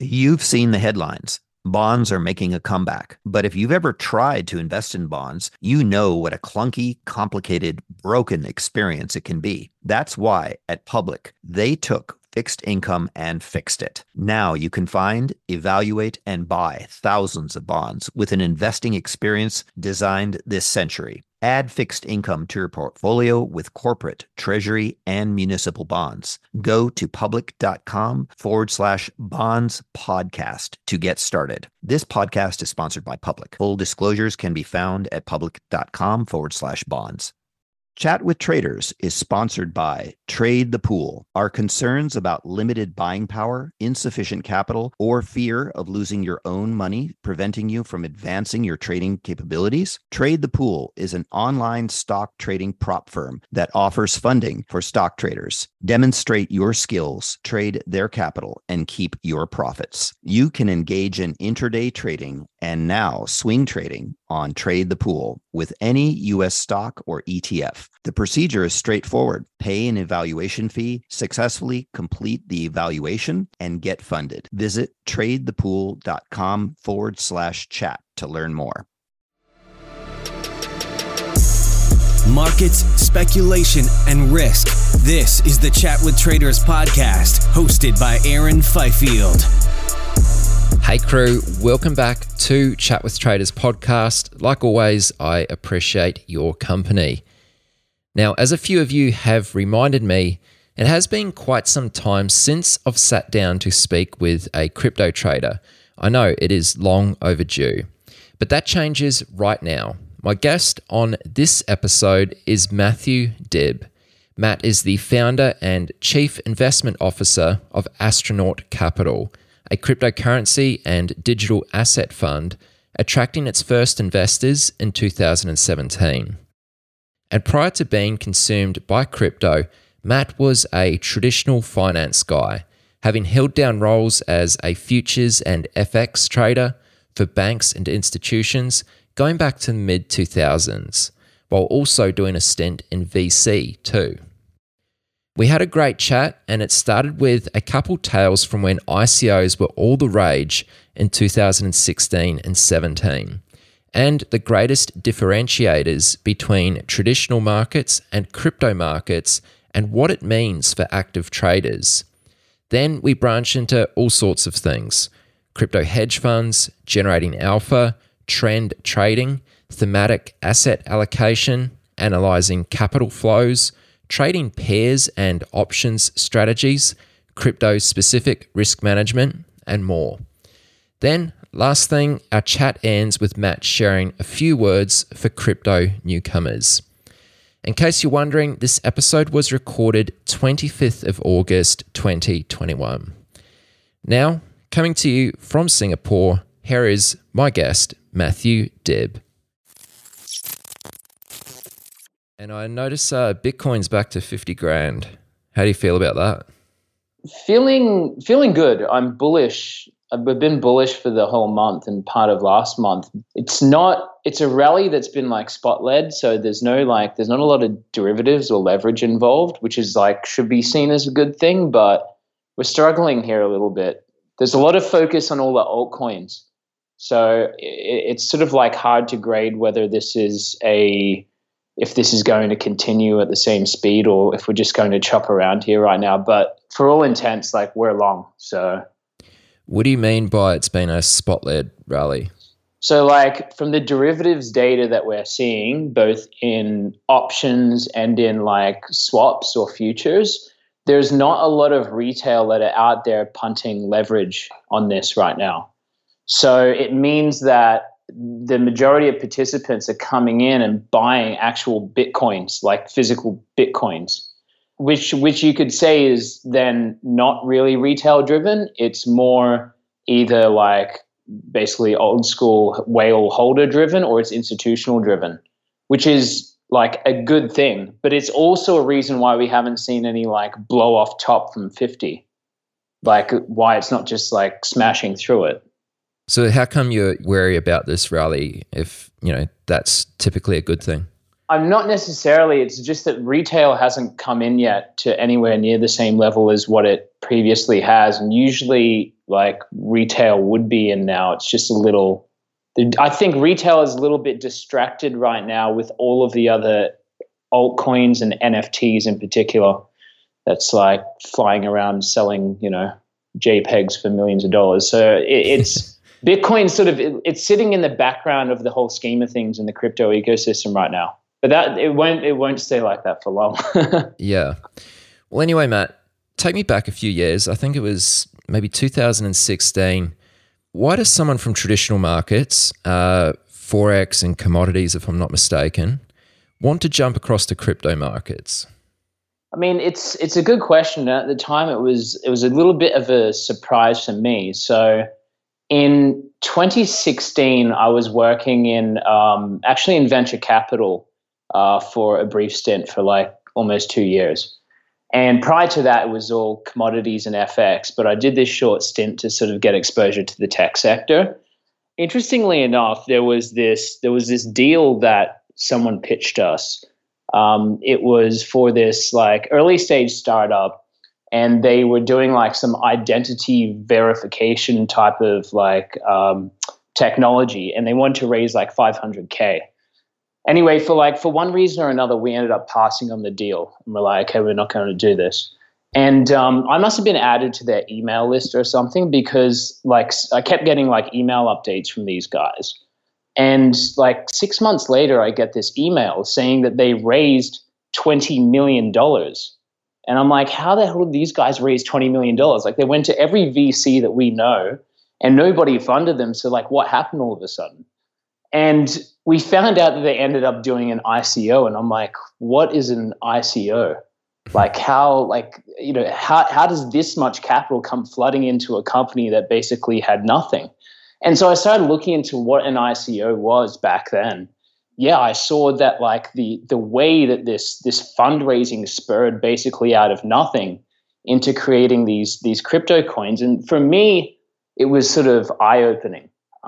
You've seen the headlines. Bonds are making a comeback. But if you've ever tried to invest in bonds, you know what a clunky, complicated, broken experience it can be. That's why at Public, they took fixed income and fixed it. Now you can find, evaluate, and buy thousands of bonds with an investing experience designed this century. Add fixed income to your portfolio with corporate, treasury, and municipal bonds. Go to public.com/bonds podcast to get started. This podcast is sponsored by Public. Full disclosures can be found at public.com/bonds. Chat with Traders is sponsored by Trade the Pool. Are concerns about limited buying power, insufficient capital, or fear of losing your own money preventing you from advancing your trading capabilities? Trade the Pool is an online stock trading prop firm that offers funding for stock traders. Demonstrate your skills, trade their capital, and keep your profits. You can engage in intraday trading and now swing trading on Trade the Pool with any U.S. stock or ETF. The procedure is straightforward. Pay an evaluation fee, successfully complete the evaluation, and get funded. Visit tradethepool.com/chat to learn more. Markets, speculation, and risk. This is the Chat with Traders podcast, hosted by Aaron Fifield. Hey crew, welcome back to Chat with Traders podcast. Like always, I appreciate your company. Now, as a few of you have reminded me, it has been quite some time since I've sat down to speak with a crypto trader. I know it is long overdue, but that changes right now. My guest on this episode is Matthew Dibb. Matt is the founder and chief investment officer of Astronaut Capital, a cryptocurrency and digital asset fund, attracting its first investors in 2017. And prior to being consumed by crypto, Matt was a traditional finance guy, having held down roles as a futures and FX trader for banks and institutions going back to the mid-2000s, while also doing a stint in VC too. We had a great chat, and it started with a couple tales from when ICOs were all the rage in 2016 and 17, and the greatest differentiators between traditional markets and crypto markets and what it means for active traders. Then we branched into all sorts of things: crypto hedge funds, generating alpha, trend trading, thematic asset allocation, analyzing capital flows, trading pairs and options strategies, crypto-specific risk management, and more. Then, last thing, our chat ends with Matt sharing a few words for crypto newcomers. In case you're wondering, this episode was recorded 25th of August 2021. Now, coming to you from Singapore, here is my guest, Matthew Dibb. And I notice Bitcoin's back to 50 grand. How do you feel about that? Feeling good. I'm bullish. I've been bullish for the whole month and part of last month. It's a rally that's been like spot led. So there's not a lot of derivatives or leverage involved, which is should be seen as a good thing, but we're struggling here a little bit. There's a lot of focus on all the altcoins. So it's sort of hard to grade whether if this is going to continue at the same speed or if we're just going to chop around here right now. But for all intents, we're long. So what do you mean by it's been a spot-led rally? So from the derivatives data that we're seeing, both in options and in swaps or futures, there's not a lot of retail that are out there punting leverage on this right now. So it means that the majority of participants are coming in and buying actual Bitcoins, physical Bitcoins, which you could say is then not really retail driven. It's more either basically old school whale holder driven or it's institutional driven, which is a good thing. But it's also a reason why we haven't seen any blow off top from 50, why it's not just smashing through it. So how come you're wary about this rally if, that's typically a good thing? I'm not necessarily. It's just that retail hasn't come in yet to anywhere near the same level as what it previously has. And usually, like, retail would be in now. It's just a little. I think retail is a little bit distracted right now with all of the other altcoins and NFTs in particular. That's like flying around selling, JPEGs for millions of dollars. So it's Bitcoin it's sitting in the background of the whole scheme of things in the crypto ecosystem right now. But it won't stay like that for long. Yeah. Well, anyway, Matt, take me back a few years. I think it was maybe 2016. Why does someone from traditional markets, Forex and commodities, if I'm not mistaken, want to jump across to crypto markets? I mean, it's a good question. At the time, it was a little bit of a surprise for me. So in 2016, I was working in venture capital for a brief stint for like almost 2 years. And prior to that, it was all commodities and FX. But I did this short stint to sort of get exposure to the tech sector. Interestingly enough, there was this deal that someone pitched us. It was for this like early stage startup, and they were doing like some identity verification type of like technology, and they wanted to raise like $500K. Anyway, for one reason or another, we ended up passing on the deal, and we're like, okay, we're not going to do this. And I must have been added to their email list or something, because like I kept getting like email updates from these guys. And like 6 months later, I get this email saying that they raised $20 million. And I'm like, how the hell did these guys raise $20 million? Like, they went to every VC that we know and nobody funded them. So like, what happened all of a sudden? And we found out that they ended up doing an ICO. And I'm like, what is an ICO? Like, how does this much capital come flooding into a company that basically had nothing? And so I started looking into what an ICO was back then. Yeah, I saw that like the way that this fundraising spurred basically out of nothing into creating these crypto coins. And for me, it was sort of eye-opening.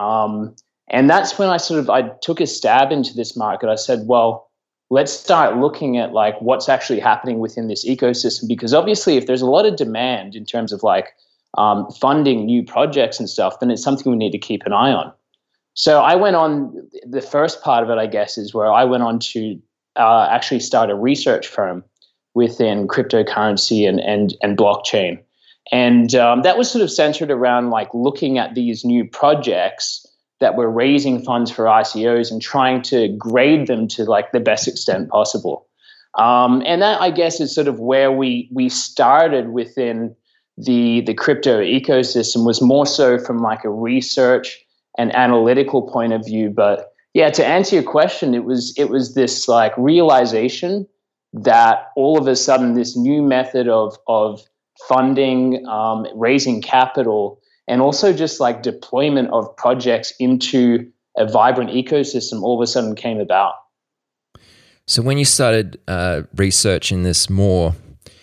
And that's when I took a stab into this market. I said, well, let's start looking at like what's actually happening within this ecosystem, because obviously if there's a lot of demand in terms of like funding new projects and stuff, then it's something we need to keep an eye on. So I went on, the first part of it, I guess, is where I went on to actually start a research firm within cryptocurrency and blockchain. And that was sort of centered around like looking at these new projects that were raising funds for ICOs and trying to grade them to like the best extent possible. And that, I guess, is sort of where we started within the crypto ecosystem, was more so from like a research and analytical point of view. But yeah, to answer your question, it was this like realization that all of a sudden this new method of funding, raising capital, and also just like deployment of projects into a vibrant ecosystem all of a sudden came about. So when you started researching this more,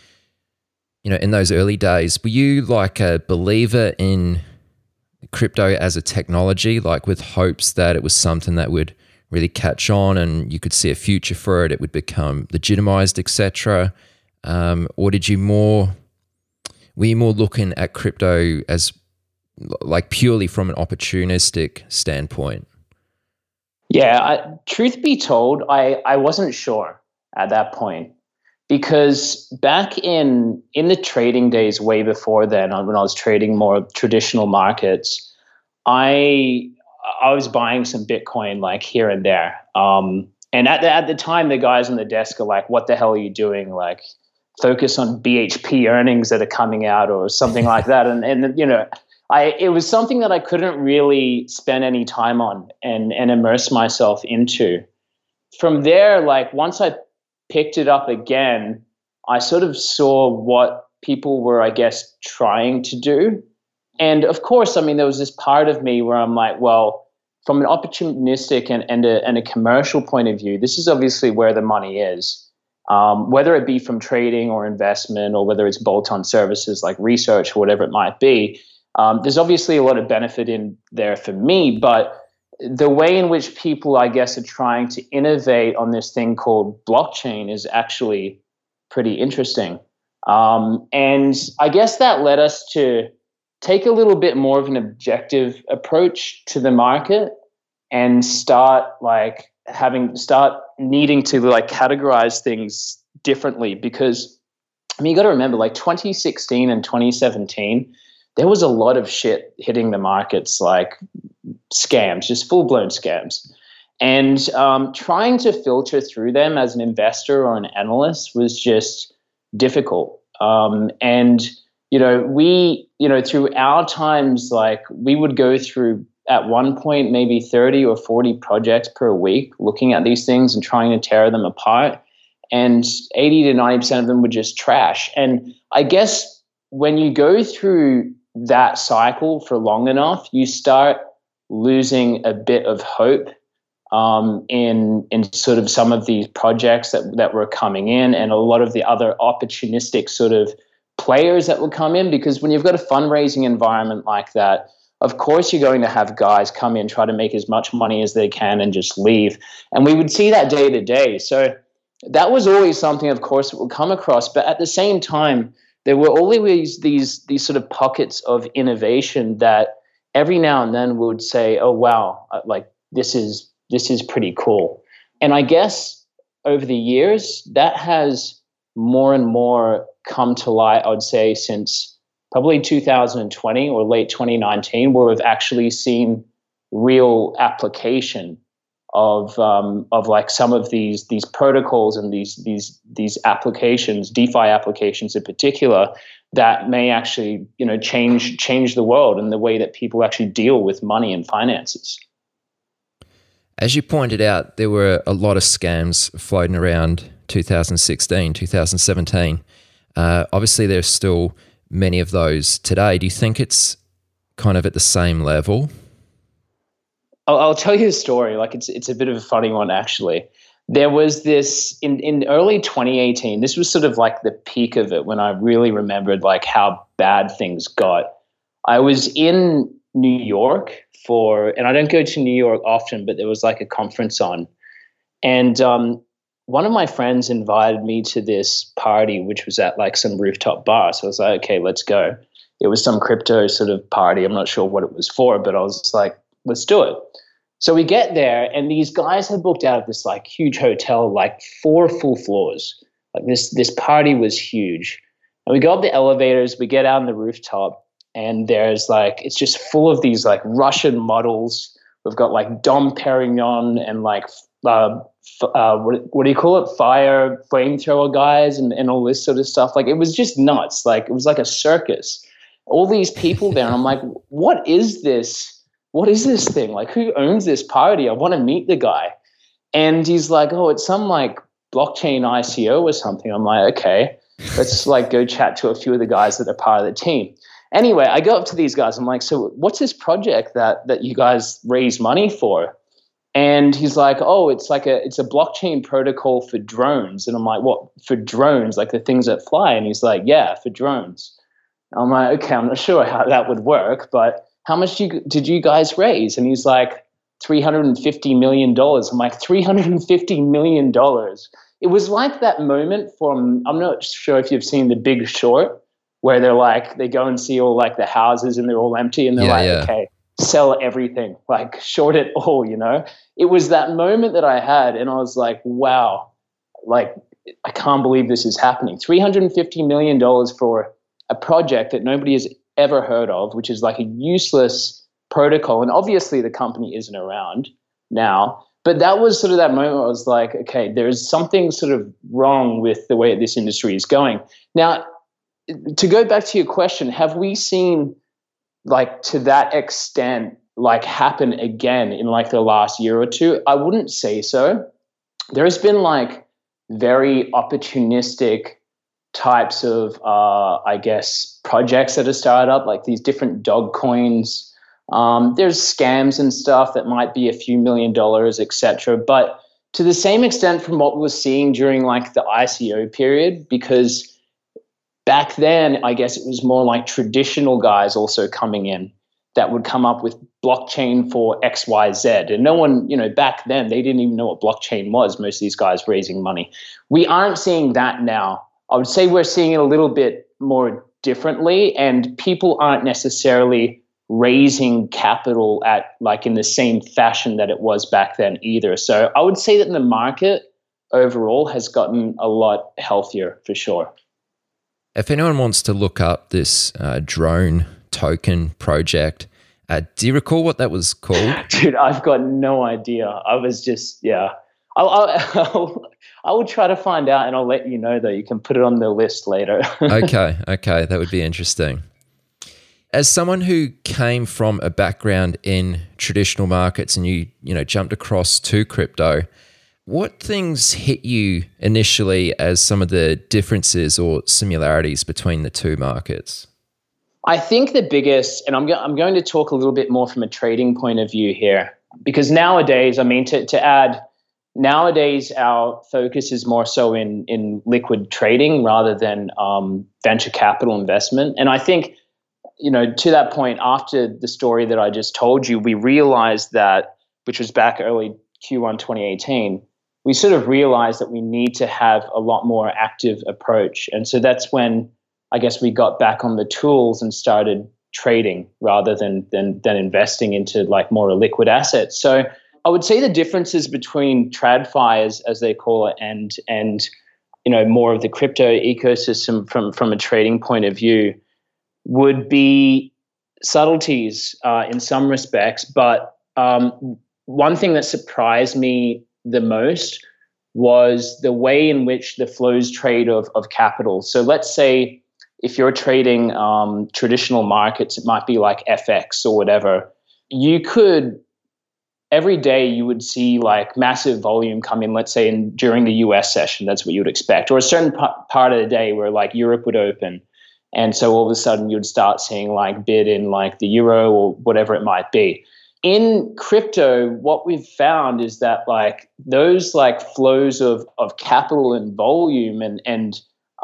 in those early days, were you like a believer in crypto as a technology, like with hopes that it was something that would really catch on and you could see a future for it, it would become legitimized, etc.? Or were you more looking at crypto as like purely from an opportunistic standpoint? Yeah, truth be told, I wasn't sure at that point, because back in the trading days way before then, when I was trading more traditional markets, I was buying some Bitcoin like here and there. And at the time, the guys on the desk are like, what the hell are you doing? Like, focus on BHP earnings that are coming out or something like that. And it was something that I couldn't really spend any time on and immerse myself into. From there, like once I picked it up again, I sort of saw what people were, I guess, trying to do. And of course, I mean, there was this part of me where I'm like, well, from an opportunistic and a commercial point of view, this is obviously where the money is. Whether it be from trading or investment, or whether it's bolt-on services like research or whatever it might be, there's obviously a lot of benefit in there for me. But the way in which people, I guess, are trying to innovate on this thing called blockchain is actually pretty interesting. And I guess that led us to take a little bit more of an objective approach to the market and start needing to like categorize things differently. Because I mean, you got to remember, like 2016 and 2017, there was a lot of shit hitting the markets, like scams, just full-blown scams. And trying to filter through them as an investor or an analyst was just difficult. And, through our times, like we would go through at one point maybe 30 or 40 projects per week looking at these things and trying to tear them apart. And 80 to 90% of them were just trash. And I guess when you go through that cycle for long enough, you start losing a bit of hope in sort of some of these projects that were coming in, and a lot of the other opportunistic sort of players that will come in. Because when you've got a fundraising environment like that, of course you're going to have guys come in, try to make as much money as they can and just leave. And we would see that day to day. So that was always something, of course, that we'll come across. But at the same time, there were always these sort of pockets of innovation that every now and then would say, oh, wow, like this is pretty cool. And I guess over the years, that has more and more come to light, I would say, since probably 2020 or late 2019, where we've actually seen real application of like some of these protocols and these applications, DeFi applications in particular, that may actually change the world and the way that people actually deal with money and finances. As you pointed out, there were a lot of scams floating around 2016, 2017. Obviously, there's still many of those today. Do you think it's kind of at the same level? I'll tell you a story. Like it's a bit of a funny one, actually. There was this in early 2018. This was sort of like the peak of it when I really remembered like how bad things got. I was in New York and I don't go to New York often, but there was like a conference on, and one of my friends invited me to this party, which was at like some rooftop bar. So I was like, okay, let's go. It was some crypto sort of party. I'm not sure what it was for, but I was just like, let's do it. So we get there, and these guys had booked out of this like huge hotel, like 4 full floors. Like this party was huge. And we go up the elevators, we get out on the rooftop, and there's like, it's just full of these like Russian models. We've got like Dom Perignon and like, what do you call it? Flamethrower guys and all this sort of stuff. Like it was just nuts. Like it was like a circus. All these people there. And I'm like, what is this? What is this thing? Like, who owns this party? I want to meet the guy. And he's like, oh, it's some like blockchain ICO or something. I'm like, okay, let's like go chat to a few of the guys that are part of the team. Anyway, I go up to these guys. I'm like, so what's this project that you guys raise money for? And he's like, oh, it's a blockchain protocol for drones. And I'm like, what, for drones, like the things that fly? And he's like, yeah, for drones. And I'm like, okay, I'm not sure how that would work, but how much did you guys raise? And he's like, $350 million. I'm like, $350 million. It was like that moment from, I'm not sure if you've seen The Big Short, where they go and see all like the houses and they're all empty and they're okay, sell everything, like short it all, It was that moment that I had, and I was like, wow, like I can't believe this is happening. $350 million for a project that nobody has ever heard of, which is like a useless protocol. And obviously the company isn't around now, but that was sort of that moment where I was like, okay, there's something sort of wrong with the way this industry is going. Now, to go back to your question, have we seen like to that extent like happen again in like the last year or two? I wouldn't say so. There has been like very opportunistic types of I guess projects that are started up, like these different dog coins. There's scams and stuff that might be a few $1 million, etc. But to the same extent from what we were seeing during like the ICO period, because back then, I guess it was more like traditional guys also coming in. that would come up with blockchain for XYZ. And no one, back then, they didn't even know what blockchain was, most of these guys raising money. We aren't seeing that now. I would say we're seeing it a little bit more differently, and people aren't necessarily raising capital at like in the same fashion that it was back then either. So I would say that the market overall has gotten a lot healthier for sure. If anyone wants to look up this drone token project, do you recall what that was called? Dude, I've got no idea. I was just, I will try to find out and I'll let you know, though. You can put it on the list later. Okay. That would be interesting. As someone who came from a background in traditional markets and you jumped across to crypto, what things hit you initially as some of the differences or similarities between the two markets? I think the biggest, and I'm going to talk a little bit more from a trading point of view here, because nowadays, to add, nowadays our focus is more so in liquid trading rather than venture capital investment. And I think, to that point, after the story that I just told you, we realized that, which was back early Q1 2018, we sort of realized that we need to have a lot more active approach. And so that's when I guess we got back on the tools and started trading rather than investing into like more liquid assets. So I would say the differences between TradFi, as they call it, and more of the crypto ecosystem from a trading point of view would be subtleties in some respects. But one thing that surprised me the most was the way in which the flows trade of capital. So let's say if you're trading traditional markets, it might be like FX or whatever, you could, every day you would see like massive volume come in, let's say during the US session, that's what you would expect, or a certain part of the day where like Europe would open. And so all of a sudden you'd start seeing like bid in like the euro or whatever it might be. In crypto, what we've found is that like those like flows of capital and volume and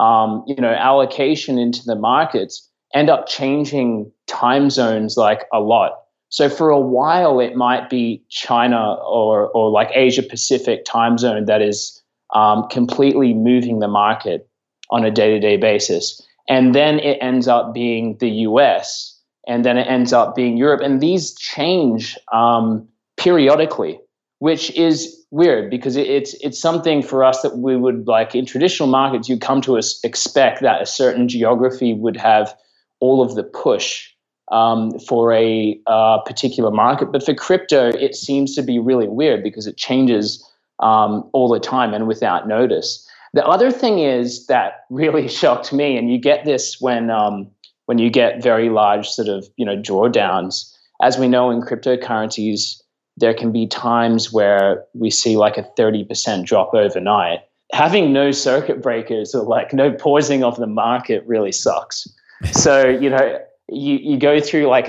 allocation into the markets end up changing time zones like a lot. So for a while, it might be China or like Asia Pacific time zone that is completely moving the market on a day-to-day basis. And then it ends up being the US, and then it ends up being Europe. And these change periodically, which is weird because it's something for us that we would like in traditional markets, you come to expect that a certain geography would have all of the push for a particular market. But for crypto, it seems to be really weird because it changes all the time and without notice. The other thing is that really shocked me, and you get this when you get very large sort of drawdowns. As we know in cryptocurrencies, there can be times where we see like a 30% drop overnight. Having no circuit breakers or like no pausing of the market really sucks. So, you go through like a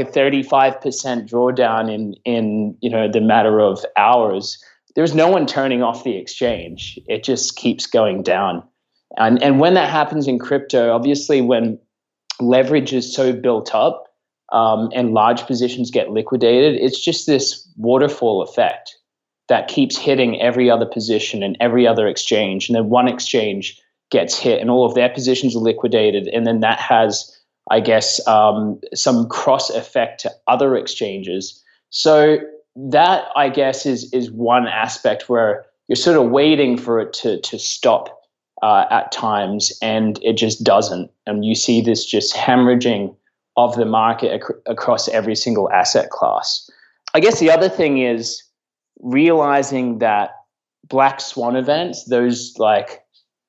35% drawdown in the matter of hours. There's no one turning off the exchange. It just keeps going down. And when that happens in crypto, obviously when leverage is so built up and large positions get liquidated, it's just this waterfall effect that keeps hitting every other position and every other exchange. And then one exchange gets hit and all of their positions are liquidated. And then that has, I guess, some cross effect to other exchanges. So that, I guess, is one aspect where you're sort of waiting for it to stop at times, and it just doesn't. And you see this just hemorrhaging of the market across every single asset class. I guess the other thing is realizing that black swan events, those like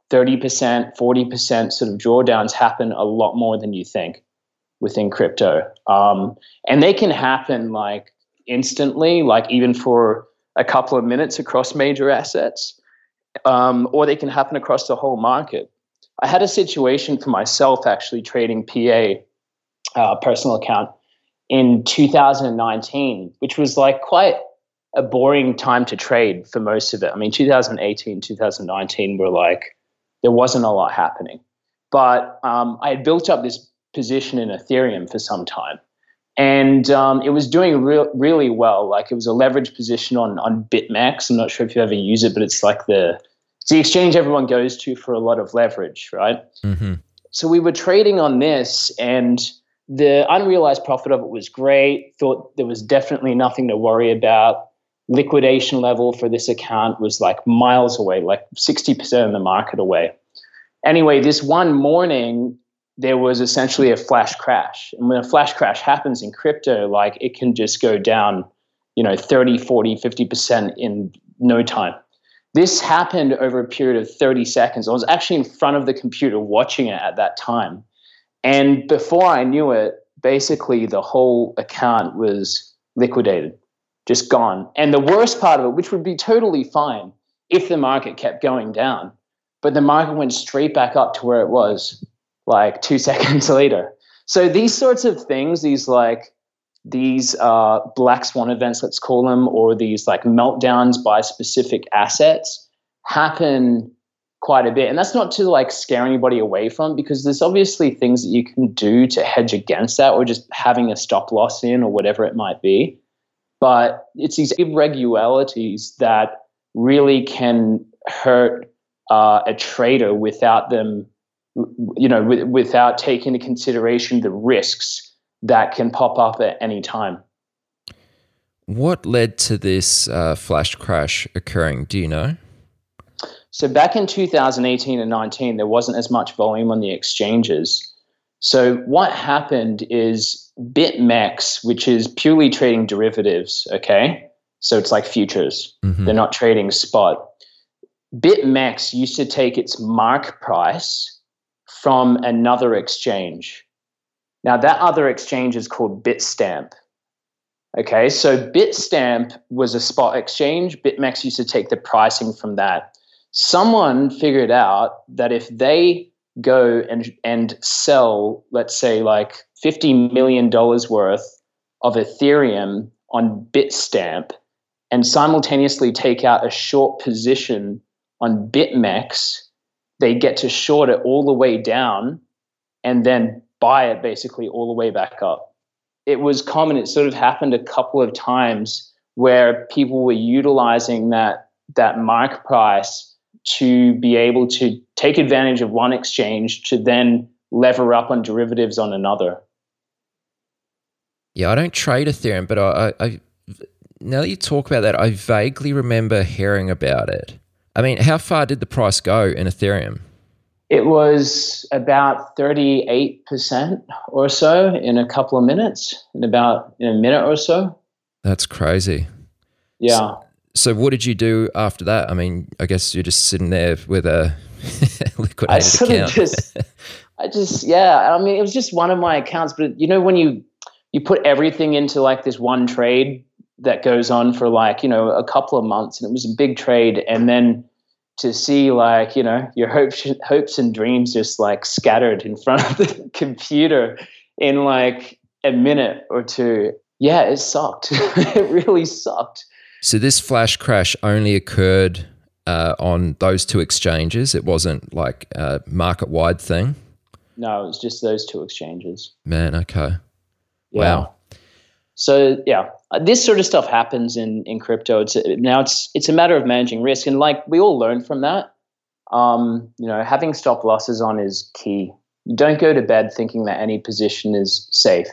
30%, 40% sort of drawdowns happen a lot more than you think within crypto. And they can happen like instantly, like even for a couple of minutes across major assets, or they can happen across the whole market. I had a situation for myself actually trading PA, personal account, in 2019, which was like quite a boring time to trade for most of it. I mean, 2018, 2019 were like, there wasn't a lot happening. But I had built up this position in Ethereum for some time. And it was doing really well. Like, it was a leverage position on BitMEX. I'm not sure if you ever use it, but it's like it's the exchange everyone goes to for a lot of leverage, right? Mm-hmm. So we were trading on this, and the unrealized profit of it was great. Thought there was definitely nothing to worry about. Liquidation level for this account was like miles away, like 60% of the market away. Anyway, this one morning, there was essentially a flash crash. And when a flash crash happens in crypto, like, it can just go down, 30, 40, 50% in no time. This happened over a period of 30 seconds. I was actually in front of the computer watching it at that time. And before I knew it, basically the whole account was liquidated, just gone. And the worst part of it, which would be totally fine if the market kept going down, but the market went straight back up to where it was like 2 seconds later. So these sorts of things, these black swan events, let's call them, or these like meltdowns by specific assets happen quite a bit. And that's not to like scare anybody away from, because there's obviously things that you can do to hedge against that, or just having a stop loss in, or whatever it might be. But it's these irregularities that really can hurt a trader without them, without taking into consideration the risks that can pop up at any time. What led to this flash crash occurring? Do you know? So back in 2018 and 19, there wasn't as much volume on the exchanges. So what happened is BitMEX, which is purely trading derivatives, okay? So it's like futures. Mm-hmm. They're not trading spot. BitMEX used to take its mark price from another exchange. Now, that other exchange is called Bitstamp. Okay, so Bitstamp was a spot exchange. BitMEX used to take the pricing from that. Someone figured out that if they go and sell, let's say, like $50 million worth of Ethereum on Bitstamp and simultaneously take out a short position on BitMEX, they get to short it all the way down and then buy it basically all the way back up. It was common. It sort of happened a couple of times where people were utilizing that mark price to be able to take advantage of one exchange to then lever up on derivatives on another. Yeah, I don't trade Ethereum, but I now that you talk about that, I vaguely remember hearing about it. I mean, how far did the price go in Ethereum? It was about 38% or so in a couple of minutes, in a minute or so. That's crazy. Yeah. So what did you do after that? I mean, I guess you're just sitting there with a liquidated account. I mean, it was just one of my accounts, but when you put everything into like this one trade that goes on for like, a couple of months, and it was a big trade, and then to see like, your hopes and dreams just like scattered in front of the computer in like a minute or two. Yeah, it sucked. It really sucked. So this flash crash only occurred on those two exchanges. It wasn't like a market-wide thing? No, it was just those two exchanges. Man, okay. Yeah. Wow. So, yeah, this sort of stuff happens in crypto. It's a matter of managing risk. And like we all learn from that, having stop losses on is key. You don't go to bed thinking that any position is safe.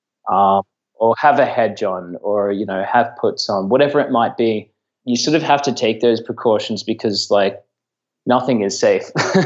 Or have a hedge on, or, have puts on, whatever it might be. You sort of have to take those precautions because, like, nothing is safe.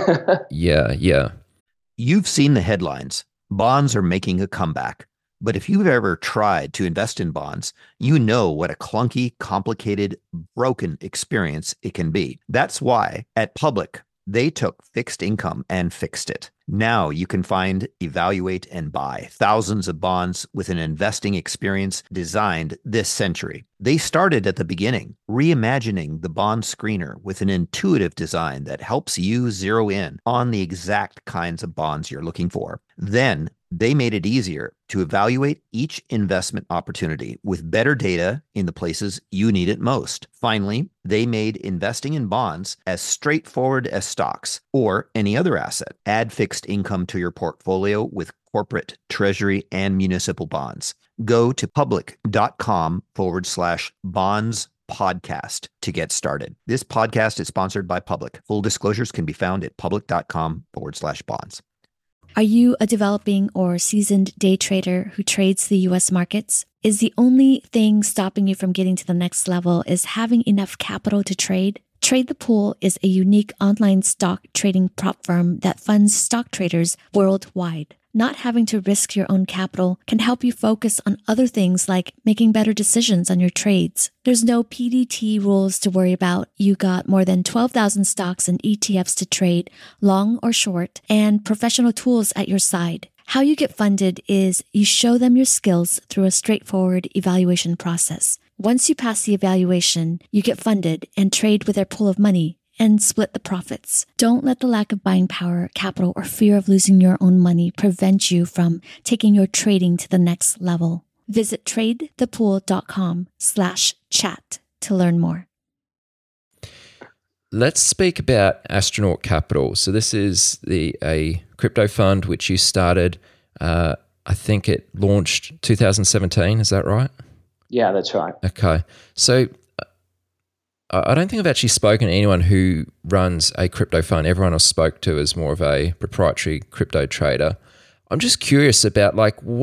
Yeah. You've seen the headlines. Bonds are making a comeback. But if you've ever tried to invest in bonds, you know what a clunky, complicated, broken experience it can be. That's why at Public, they took fixed income and fixed it. Now you can find, evaluate, and buy thousands of bonds with an investing experience designed this century. They started at the beginning, reimagining the bond screener with an intuitive design that helps you zero in on the exact kinds of bonds you're looking for. Then they made it easier to evaluate each investment opportunity with better data in the places you need it most. Finally, they made investing in bonds as straightforward as stocks or any other asset. Add fixed income to your portfolio with corporate, treasury, and municipal bonds. Go to public.com/bonds podcast to get started. This podcast is sponsored by Public. Full disclosures can be found at public.com/bonds. Are you a developing or seasoned day trader who trades the U.S. markets? Is the only thing stopping you from getting to the next level is having enough capital to trade? Trade the Pool is a unique online stock trading prop firm that funds stock traders worldwide. Not having to risk your own capital can help you focus on other things like making better decisions on your trades. There's no PDT rules to worry about. You got more than 12,000 stocks and ETFs to trade, long or short, and professional tools at your side. How you get funded is you show them your skills through a straightforward evaluation process. Once you pass the evaluation, you get funded and trade with their pool of money and split the profits. Don't let the lack of buying power, capital, or fear of losing your own money prevent you from taking your trading to the next level. Visit tradethepool.com/chat to learn more. Let's speak about Astronaut Capital. So this is a crypto fund which you started, I think it launched 2017, is that right? Yeah, that's right. Okay. So I don't think I've actually spoken to anyone who runs a crypto fund. Everyone I spoke to is more of a proprietary crypto trader. I'm just curious about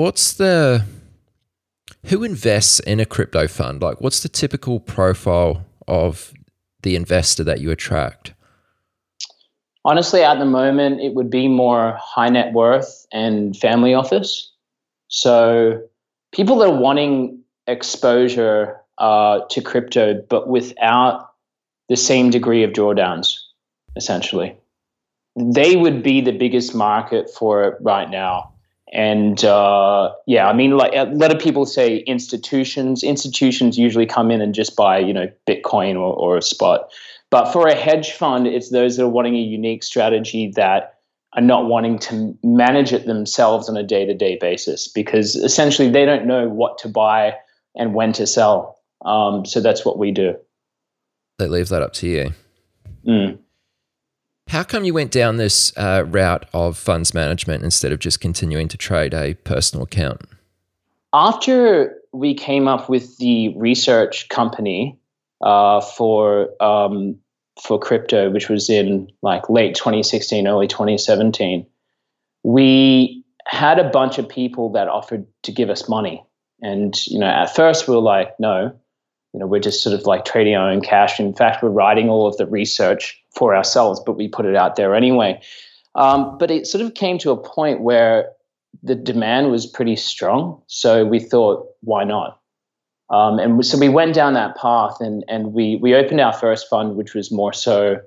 who invests in a crypto fund? Like what's the typical profile of the investor that you attract? Honestly, at the moment, it would be more high net worth and family office. So people that are wanting exposure to crypto, but without the same degree of drawdowns, essentially. They would be the biggest market for it right now. And like a lot of people say institutions usually come in and just buy, Bitcoin or a spot. But for a hedge fund, it's those that are wanting a unique strategy that are not wanting to manage it themselves on a day-to-day basis, because essentially they don't know what to buy and when to sell. So that's what we do. They leave that up to you. Mm. How come you went down this route of funds management instead of just continuing to trade a personal account? After we came up with the research company for crypto, which was in like late 2016, early 2017, we had a bunch of people that offered to give us money. And, at first we were like, no, we're just sort of like trading our own cash. In fact, we're writing all of the research for ourselves, but we put it out there anyway. But it sort of came to a point where the demand was pretty strong. So we thought, why not? So we went down that path and we opened our first fund, which was more so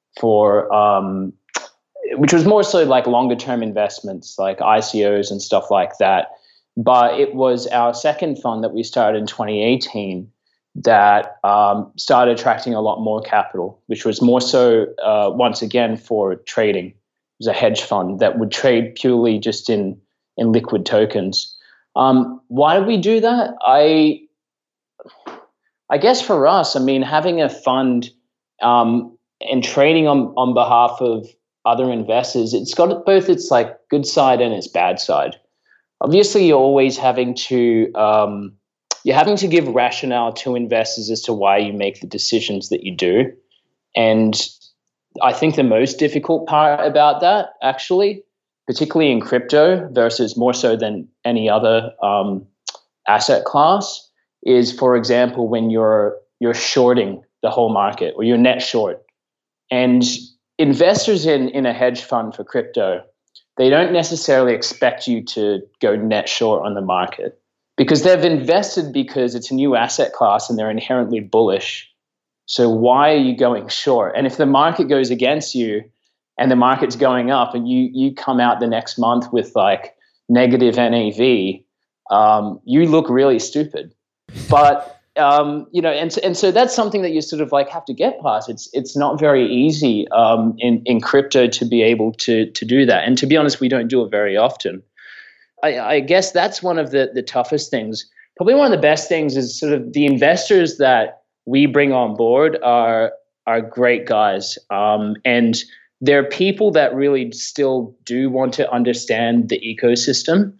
like longer term investments, like ICOs and stuff like that. But it was our second fund that we started in 2018 that started attracting a lot more capital, which was more so, once again, for trading. It was a hedge fund that would trade purely just in liquid tokens. Why did we do that? I guess for us, having a fund and trading on behalf of other investors, it's got both its like good side and its bad side. Obviously, you're always having to give rationale to investors as to why you make the decisions that you do. And I think the most difficult part about that, actually, particularly in crypto versus more so than any other asset class, is, for example, when you're shorting the whole market or you're net short. And investors in a hedge fund for crypto, they don't necessarily expect you to go net short on the market because they've invested because it's a new asset class and they're inherently bullish. So why are you going short? And if the market goes against you and the market's going up and you come out the next month with like negative NAV, you look really stupid. But and so that's something that you sort of like have to get past. It's not very easy in crypto to be able to do that. And to be honest, we don't do it very often. I guess that's one of the toughest things. Probably one of the best things is sort of the investors that we bring on board are great guys. And they're people that really still do want to understand the ecosystem.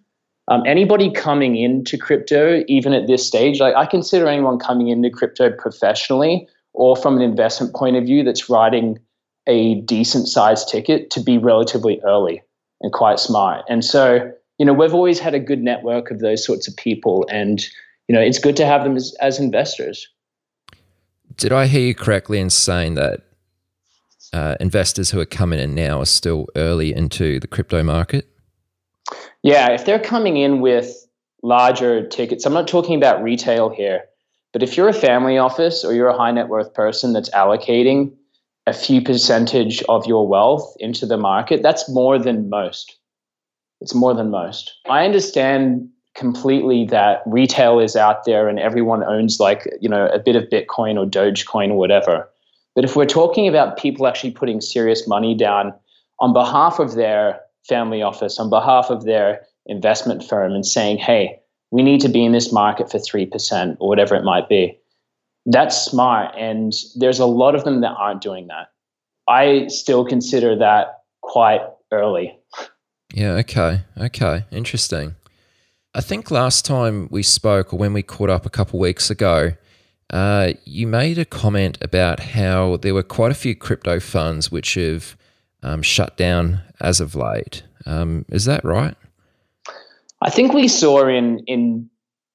Anybody coming into crypto, even at this stage, like I consider anyone coming into crypto professionally or from an investment point of view that's writing a decent sized ticket to be relatively early and quite smart. And so, we've always had a good network of those sorts of people, and, it's good to have them as investors. Did I hear you correctly in saying that investors who are coming in now are still early into the crypto market? Yeah, if they're coming in with larger tickets, I'm not talking about retail here, but if you're a family office or you're a high net worth person that's allocating a few percentage of your wealth into the market, that's more than most. It's more than most. I understand completely that retail is out there and everyone owns a bit of Bitcoin or Dogecoin or whatever. But if we're talking about people actually putting serious money down on behalf of their family office, on behalf of their investment firm, and saying, hey, we need to be in this market for 3% or whatever it might be, that's smart. And there's a lot of them that aren't doing that. I still consider that quite early. Yeah, okay. Interesting. I think last time we spoke, or when we caught up a couple weeks ago, you made a comment about how there were quite a few crypto funds which have shut down as of late. Is that right? I think we saw in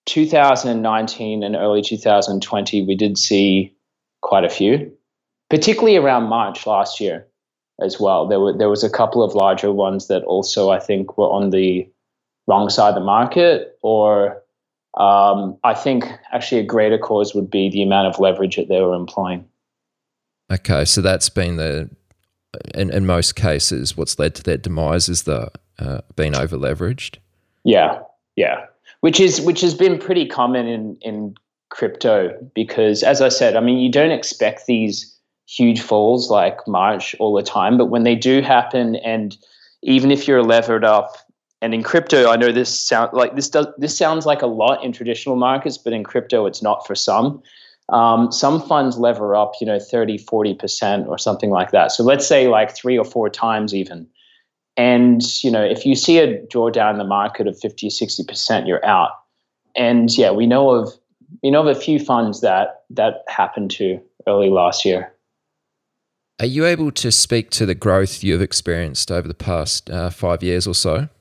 2019 and early 2020, we did see quite a few, particularly around March last year as well. There was a couple of larger ones that also I think were on the wrong side of the market, or I think actually a greater cause would be the amount of leverage that they were employing. Okay, so that's been in most cases, what's led to their demise is being over leveraged. Yeah, which has been pretty common in crypto because, as I said, I mean, you don't expect these huge falls like March all the time, but when they do happen, and even if you're levered up, and in crypto, I know this sounds like a lot in traditional markets, but in crypto, it's not for some. Some funds lever up, 30, 40% or something like that. So let's say like 3 or 4 times even. And, if you see a drawdown in the market of 50 or 60%, you're out. And yeah, we know of a few funds that happened to early last year. Are you able to speak to the growth you've experienced over the past 5 years or so?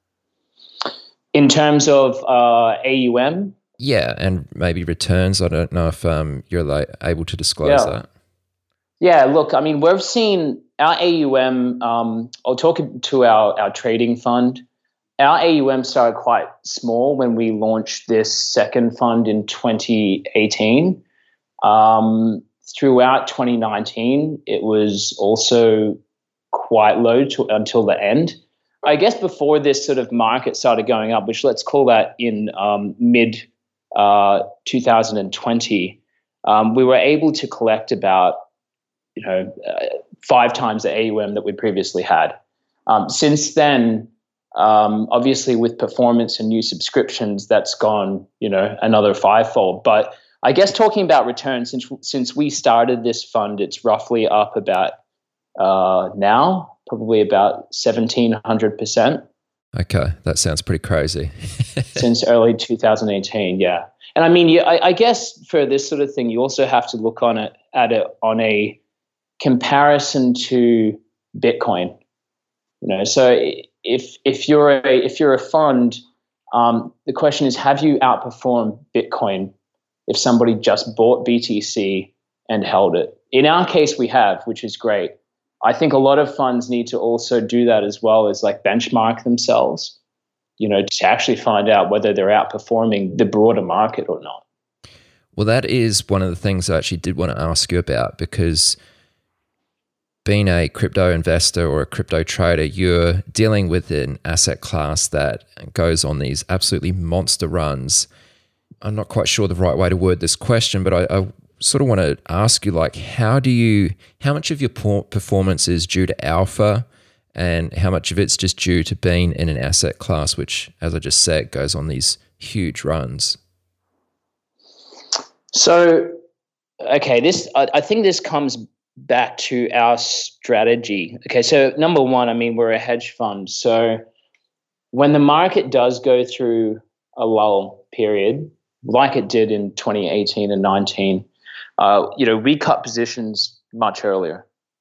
In terms of AUM? Yeah, and maybe returns. I don't know if you're able to disclose that. Yeah, look, I mean, we've seen our AUM, I'll talk to our trading fund. Our AUM started quite small when we launched this second fund in 2018. Throughout 2019, it was also quite low until the end. I guess before this sort of market started going up, which let's call that in mid 2020, we were able to collect about 5 times the AUM that we previously had. Since then, obviously with performance and new subscriptions, that's gone another 5-fold. But I guess talking about returns, since we started this fund, it's roughly up about now probably about 1,700%. Okay, that sounds pretty crazy. Since early 2018, yeah. And I mean, I guess for this sort of thing, you also have to look at it on a comparison to Bitcoin. So if you're a fund, the question is, have you outperformed Bitcoin if somebody just bought BTC and held it? In our case, we have, which is great. I think a lot of funds need to also do that as well, as like benchmark themselves, to actually find out whether they're outperforming the broader market or not. Well, that is one of the things I actually did want to ask you about, because being a crypto investor or a crypto trader, you're dealing with an asset class that goes on these absolutely monster runs. I'm not quite sure the right way to word this question, but I sort of want to ask you, like, how much of your performance is due to alpha and how much of it's just due to being in an asset class, which, as I just said, goes on these huge runs? So, okay, I think this comes back to our strategy. Okay, so number one, I mean, we're a hedge fund. So when the market does go through a lull period, like it did in 2018 and 19, we cut positions much earlier.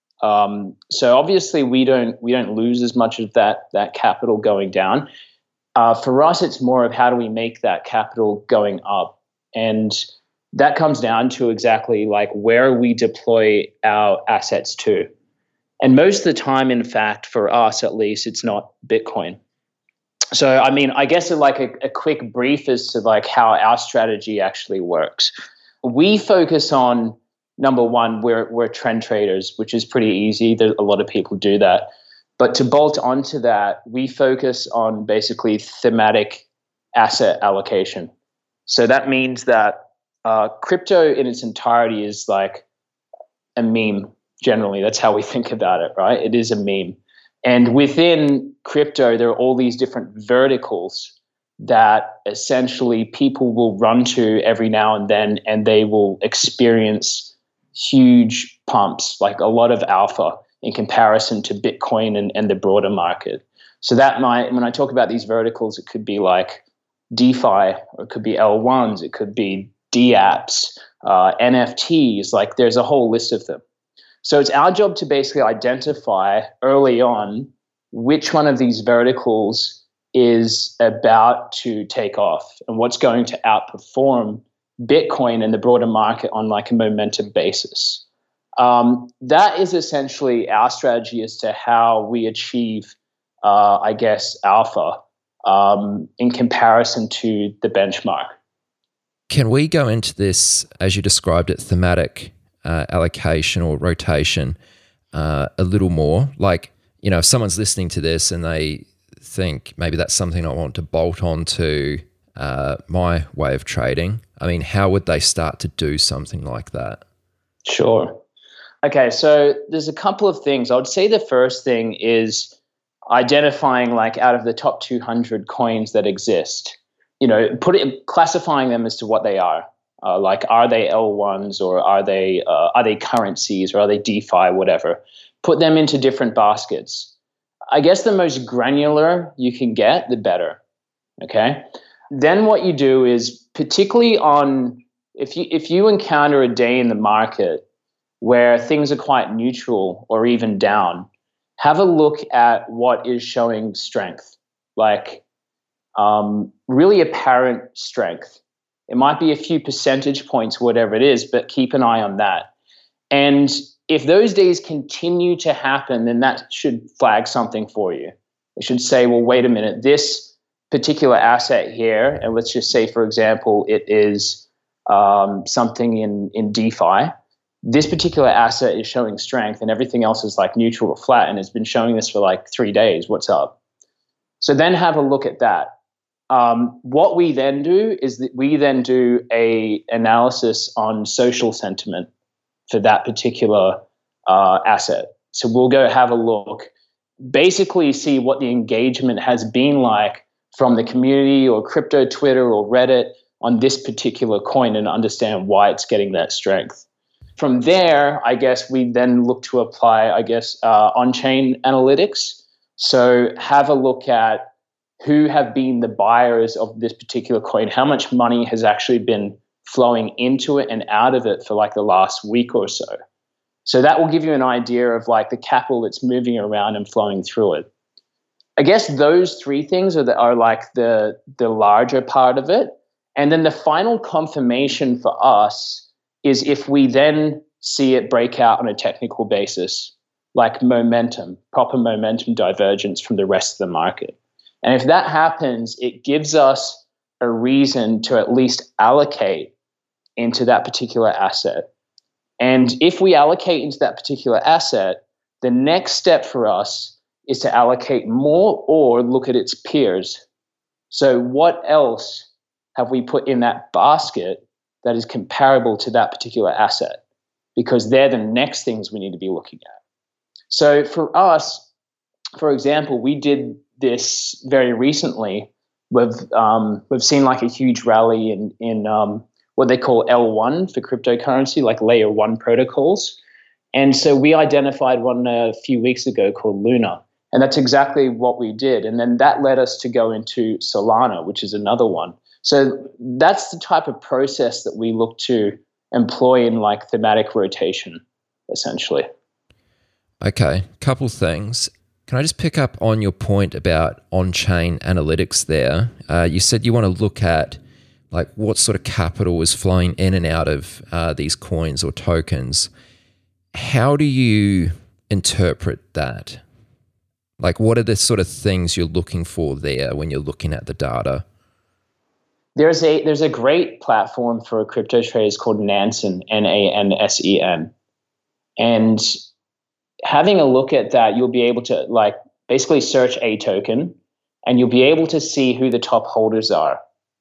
So obviously we don't lose as much of that capital going down. For us, it's more of how do we make that capital going up, and that comes down to exactly like where we deploy our assets to. And most of the time, in fact, for us at least, it's not Bitcoin. So, I mean, I guess like a quick brief as to like how our strategy actually works. We focus on, number one, we're trend traders, which is pretty easy. There's a lot of people do that. But to bolt onto that, we focus on basically thematic asset allocation. So that means that crypto in its entirety is like a meme. Generally, that's how we think about it, right? It is a meme. And within crypto, there are all these different verticals that essentially people will run to every now and then, and they will experience huge pumps, like a lot of alpha in comparison to Bitcoin and the broader market. So that might, when I talk about these verticals, it could be like DeFi, or it could be L1s, it could be DApps, NFTs, like there's a whole list of them. So it's our job to basically identify early on which one of these verticals is about to take off and what's going to outperform Bitcoin and the broader market on like a momentum basis. That is essentially our strategy as to how we achieve, alpha in comparison to the benchmark. Can we go into this, as you described it, thematic allocation or rotation a little more? Like, if someone's listening to this and they think maybe that's something I want to bolt on to my way of trading, I mean, how would they start to do something like that? Sure. Okay, so there's a couple of things. I would say the first thing is identifying like out of the top 200 coins that exist, classifying them as to what they are. Like, are they L1s, or are they currencies, or are they DeFi, whatever? Put them into different baskets. I guess the most granular you can get, the better. Okay. Then what you do is, particularly on if you encounter a day in the market where things are quite neutral or even down, have a look at what is showing strength, like really apparent strength. It might be a few percentage points, whatever it is, but keep an eye on that. And if those days continue to happen, then that should flag something for you. It should say, well, wait a minute, this particular asset here, and let's just say, for example, it is something in DeFi. This particular asset is showing strength and everything else is like neutral or flat, and it's been showing this for like 3 days. What's up? So then have a look at that. What we then do is that we then do a analysis on social sentiment for that particular asset. So we'll go have a look, basically see what the engagement has been like from the community or crypto Twitter or Reddit on this particular coin, and understand why it's getting that strength. From there, I guess we then look to apply, on-chain analytics. So have a look at who have been the buyers of this particular coin, how much money has actually been flowing into it and out of it for like the last week or so. So that will give you an idea of like the capital that's moving around and flowing through it. I guess those three things are like the larger part of it. And then the final confirmation for us is if we then see it break out on a technical basis, like momentum, proper momentum divergence from the rest of the market. And if that happens, it gives us a reason to at least allocate into that particular asset. And if we allocate into that particular asset, the next step for us is to allocate more or look at its peers. So what else have we put in that basket that is comparable to that particular asset? Because they're the next things we need to be looking at. So for us, for example, we did this very recently. We've seen like a huge rally in what they call L1 for cryptocurrency, like layer 1 protocols. And so we identified one a few weeks ago called Luna. And that's exactly what we did. And then that led us to go into Solana, which is another one. So that's the type of process that we look to employ in like thematic rotation, essentially. Okay, couple things. Can I just pick up on your point about on-chain analytics there? You said you want to look at like what sort of capital is flowing in and out of these coins or tokens. How do you interpret that? Like, what are the sort of things you're looking for there when you're looking at the data? There's a great platform for crypto traders called Nansen, Nansen. And having a look at that, you'll be able to like basically search a token and you'll be able to see who the top holders are.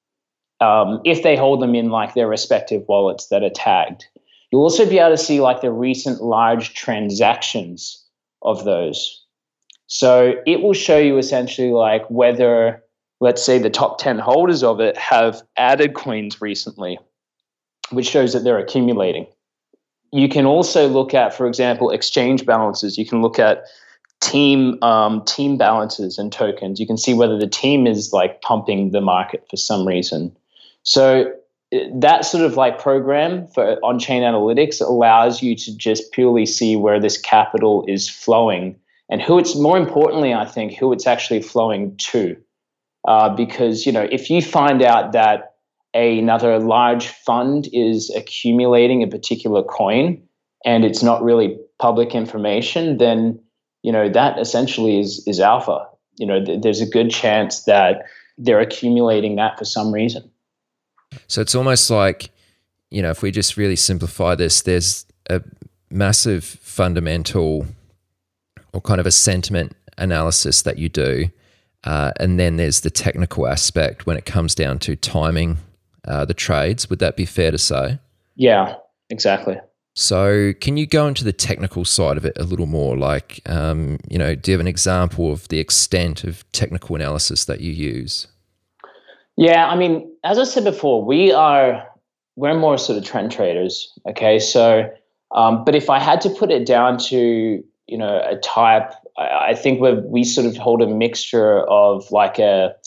If they hold them in like their respective wallets that are tagged. You'll also be able to see like the recent large transactions of those. So it will show you essentially like whether, let's say, the top 10 holders of it have added coins recently, which shows that they're accumulating. You can also look at, for example, exchange balances. You can look at team balances and tokens. You can see whether the team is like pumping the market for some reason. So that sort of like program for on-chain analytics allows you to just purely see where this capital is flowing and who it's, more importantly, I think, who it's actually flowing to. Because, you know, if you find out that another large fund is accumulating a particular coin and it's not really public information, then, you know, that essentially is alpha. You know, there's a good chance that they're accumulating that for some reason. So it's almost like, you know, if we just really simplify this, there's a massive fundamental or kind of a sentiment analysis that you do. And then there's the technical aspect when it comes down to timing the trades. Would that be fair to say? Yeah, exactly. So can you go into the technical side of it a little more? Like, you know, do you have an example of the extent of technical analysis that you use? Yeah, I mean, as I said before, we're more sort of trend traders. Okay, so, but if I had to put it down to, you know, a type, I think we sort of hold a mixture of like a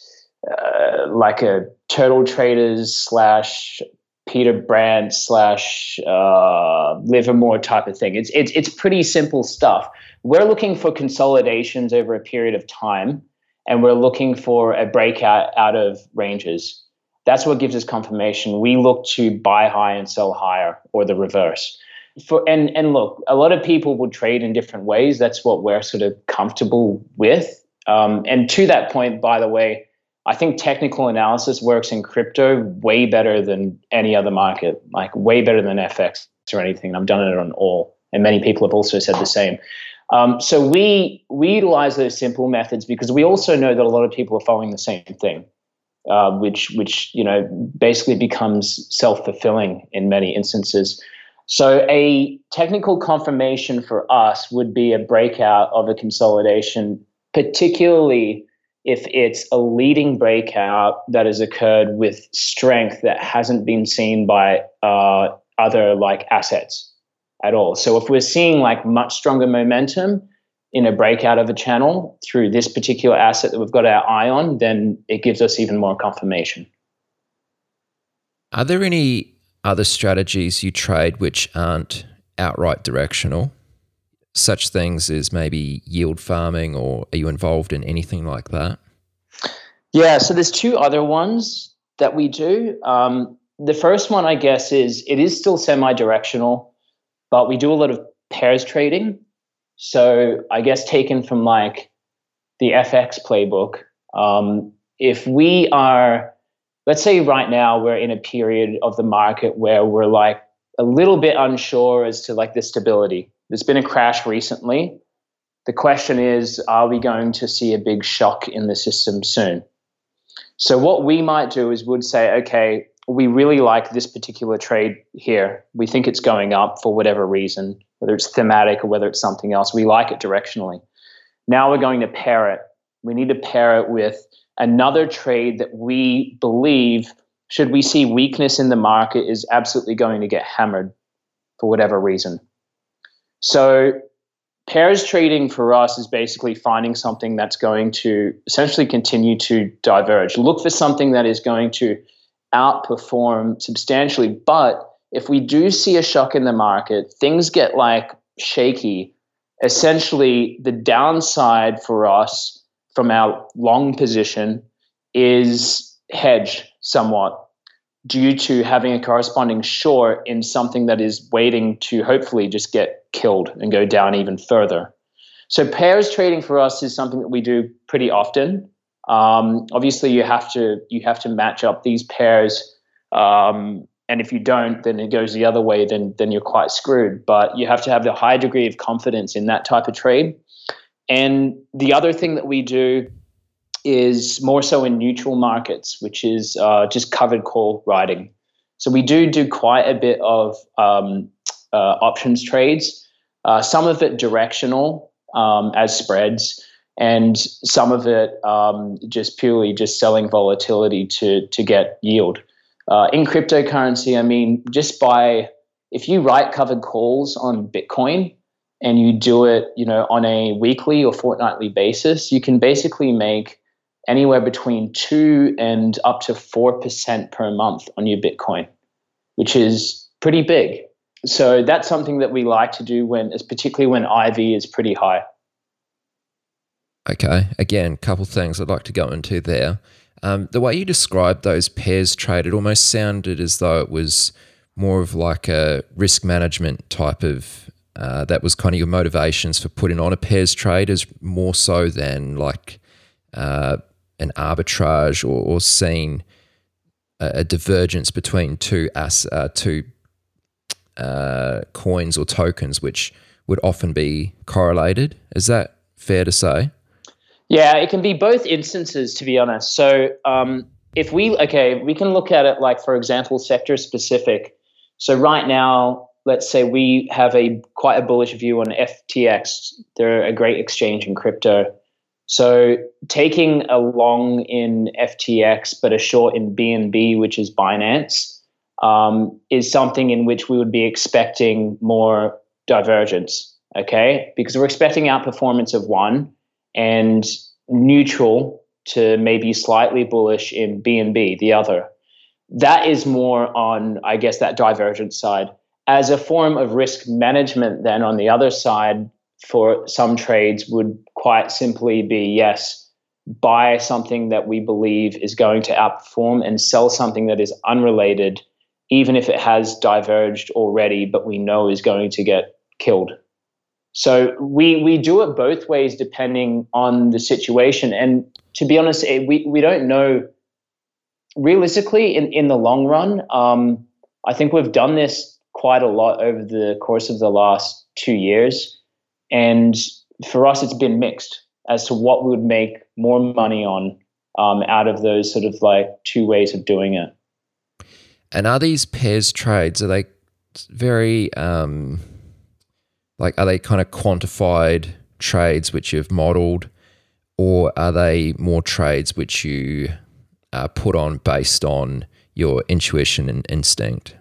Turtle Traders / Peter Brandt / Livermore type of thing. It's pretty simple stuff. We're looking for consolidations over a period of time, and we're looking for a breakout out of ranges. That's what gives us confirmation. We look to buy high and sell higher, or the reverse. And look, a lot of people will trade in different ways. That's what we're sort of comfortable with. And to that point, by the way, I think technical analysis works in crypto way better than any other market, like way better than FX or anything. I've done it on all, and many people have also said the same. So we utilize those simple methods because we also know that a lot of people are following the same thing, which you know basically becomes self-fulfilling in many instances. So a technical confirmation for us would be a breakout of a consolidation, particularly if it's a leading breakout that has occurred with strength that hasn't been seen by other like assets at all. So if we're seeing like much stronger momentum in a breakout of a channel through this particular asset that we've got our eye on, then it gives us even more confirmation. Are there any other strategies you trade which aren't outright directional? Such things as maybe yield farming, or are you involved in anything like that? Yeah, so there's two other ones that we do. The first one, I guess, it is still semi-directional, but we do a lot of pairs trading. So I guess taken from like the FX playbook, if we are, let's say right now we're in a period of the market where we're like a little bit unsure as to like the stability. There's been a crash recently. The question is, are we going to see a big shock in the system soon? So what we might do is would say, okay, we really like this particular trade here. We think it's going up for whatever reason, whether it's thematic or whether it's something else. We like it directionally. Now we're going to pair it. We need to pair it with another trade that we believe, should we see weakness in the market, is absolutely going to get hammered for whatever reason. So pairs trading for us is basically finding something that's going to essentially continue to diverge. Look for something that is going to outperform substantially. But if we do see a shock in the market, things get like shaky. Essentially, the downside for us from our long position is hedged somewhat due to having a corresponding short in something that is waiting to hopefully just get killed and go down even further. So pairs trading for us is something that we do pretty often. Obviously, you have to match up these pairs, and if you don't, then it goes the other way. Then you're quite screwed. But you have to have a high degree of confidence in that type of trade. And the other thing that we do is more so in neutral markets, which is just covered call writing. So we do quite a bit of options trades, some of it directional as spreads, and some of it just purely just selling volatility to get yield. In cryptocurrency, I mean, if you write covered calls on Bitcoin and you do it, on a weekly or fortnightly basis, you can basically make anywhere between 2 and up to 4% per month on your Bitcoin, which is pretty big. So that's something that we like to do particularly when IV is pretty high. Okay. Again, a couple things I'd like to go into there. The way you described those pairs trade, it almost sounded as though it was more of like a risk management type of, that was kind of your motivations for putting on a pairs trade, is more so than like an arbitrage or seeing a divergence between two coins or tokens, which would often be correlated. Is that fair to say? Yeah, it can be both instances, to be honest. So we can look at it like, for example, sector specific. So right now, let's say we have quite a bullish view on FTX. They're a great exchange in crypto. So taking a long in FTX but a short in BNB, which is Binance, is something in which we would be expecting more divergence, okay? Because we're expecting outperformance of one and neutral to maybe slightly bullish in BNB, the other. That is more on, I guess, that divergence side. As a form of risk management, then on the other side, for some trades would quite simply be, yes, buy something that we believe is going to outperform and sell something that is unrelated, even if it has diverged already, but we know is going to get killed. So we do it both ways depending on the situation. And to be honest, we don't know realistically in the long run. I think we've done this quite a lot over the course of the last 2 years. And for us, it's been mixed as to what we would make more money on out of those sort of like two ways of doing it. And are these pairs trades, are they very, are they kind of quantified trades which you've modeled, or are they more trades which you put on based on your intuition and instinct?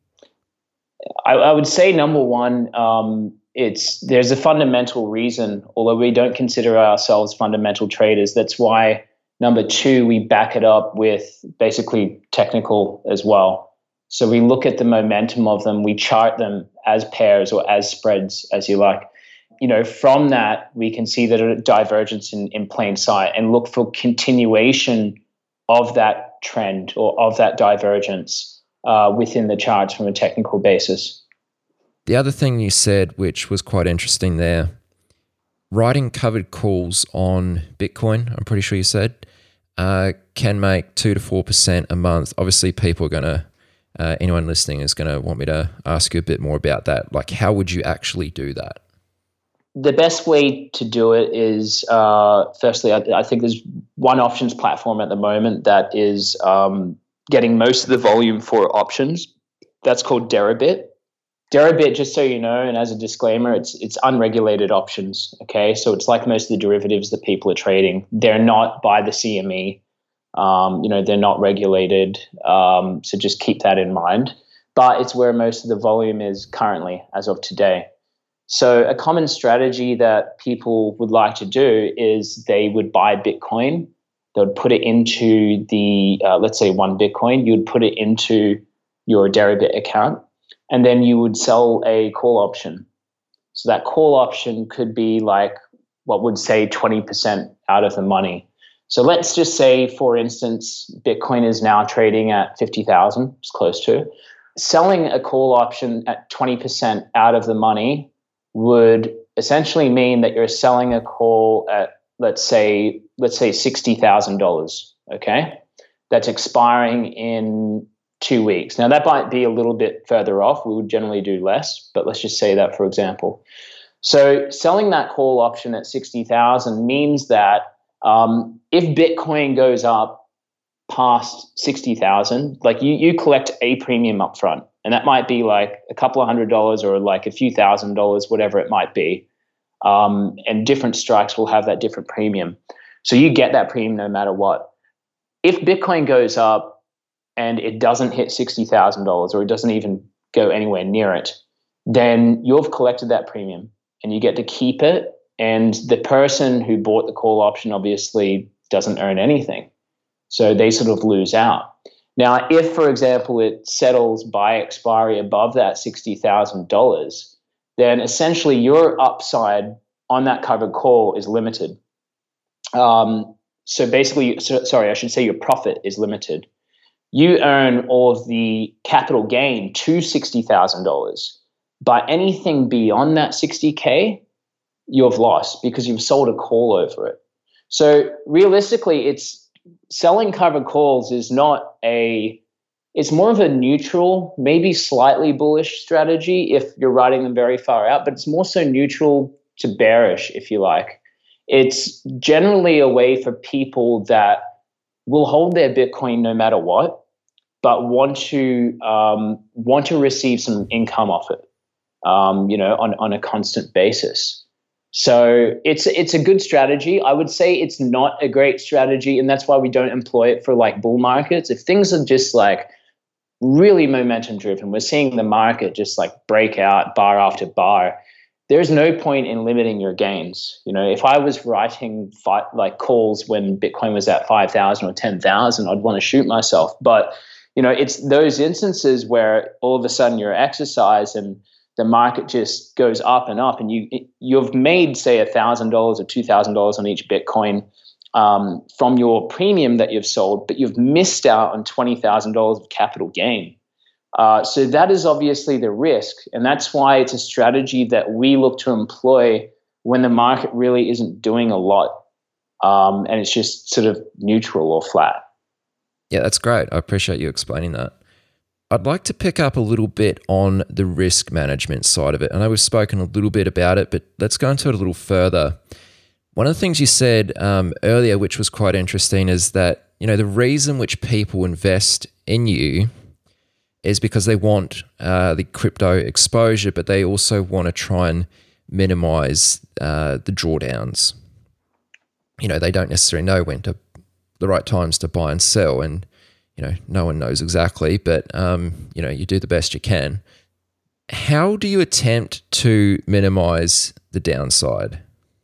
I would say number one, there's a fundamental reason, although we don't consider ourselves fundamental traders. That's why number two, we back it up with basically technical as well. So we look at the momentum of them, we chart them as pairs or as spreads, as you like. From that, we can see that a divergence in plain sight and look for continuation of that trend or of that divergence within the charts from a technical basis. The other thing you said, which was quite interesting there, writing covered calls on Bitcoin, I'm pretty sure you said, can make 2 to 4% a month. Obviously, people are going to, anyone listening is going to want me to ask you a bit more about that. Like, how would you actually do that? The best way to do it is, firstly, I think there's one options platform at the moment that is getting most of the volume for options. That's called Deribit. Deribit, just so you know, and as a disclaimer, it's unregulated options, okay? So it's like most of the derivatives that people are trading. They're not by the CME. They're not regulated, so just keep that in mind. But it's where most of the volume is currently, as of today. So a common strategy that people would like to do is they would buy Bitcoin. They would put it into the, let's say 1 Bitcoin, you would put it into your Deribit account, and then you would sell a call option. So that call option could be like, what would say 20% out of the money. So let's just say, for instance, Bitcoin is now trading at 50,000, it's close to. Selling a call option at 20% out of the money would essentially mean that you're selling a call at, let's say $60,000, okay? That's expiring in 2 weeks. Now that might be a little bit further off. We would generally do less, but let's just say that for example. So selling that call option at 60,000 means that if Bitcoin goes up past 60,000, like you collect a premium up front, and that might be like a couple of $100 or like a few $1,000s, whatever it might be. And different strikes will have that different premium. So you get that premium no matter what. If Bitcoin goes up and it doesn't hit $60,000 or it doesn't even go anywhere near it, then you've collected that premium and you get to keep it. And the person who bought the call option obviously doesn't earn anything. So they sort of lose out. Now, if, for example, it settles by expiry above that $60,000, then essentially your upside on that covered call is limited. So basically, I should say your profit is limited. You earn all of the capital gain to $60,000, but anything beyond that 60K, you've lost because you've sold a call over it. So realistically, selling covered calls is it's more of a neutral, maybe slightly bullish strategy if you're riding them very far out, but it's more so neutral to bearish, if you like. It's generally a way for people that will hold their Bitcoin no matter what, but want to receive some income off it, on a constant basis. So it's a good strategy. I would say it's not a great strategy, and that's why we don't employ it for like bull markets. If things are just like really momentum driven, we're seeing the market just like break out bar after bar, there's no point in limiting your gains. If I was writing like calls when Bitcoin was at 5,000 or 10,000, I'd want to shoot myself. But it's those instances where all of a sudden you're exercise and the market just goes up and up, and you've made say $1,000 or $2,000 on each Bitcoin from your premium that you've sold, but you've missed out on $20,000 of capital gain. So that is obviously the risk, and that's why it's a strategy that we look to employ when the market really isn't doing a lot, and it's just sort of neutral or flat. Yeah, that's great. I appreciate you explaining that. I'd like to pick up a little bit on the risk management side of it. I know we've spoken a little bit about it, but let's go into it a little further. One of the things you said earlier, which was quite interesting, is that the reason which people invest in you is because they want the crypto exposure, but they also want to try and minimize the drawdowns. They don't necessarily know when to the right times to buy and sell, and no one knows exactly, but you do the best you can. How do you attempt to minimize the downside?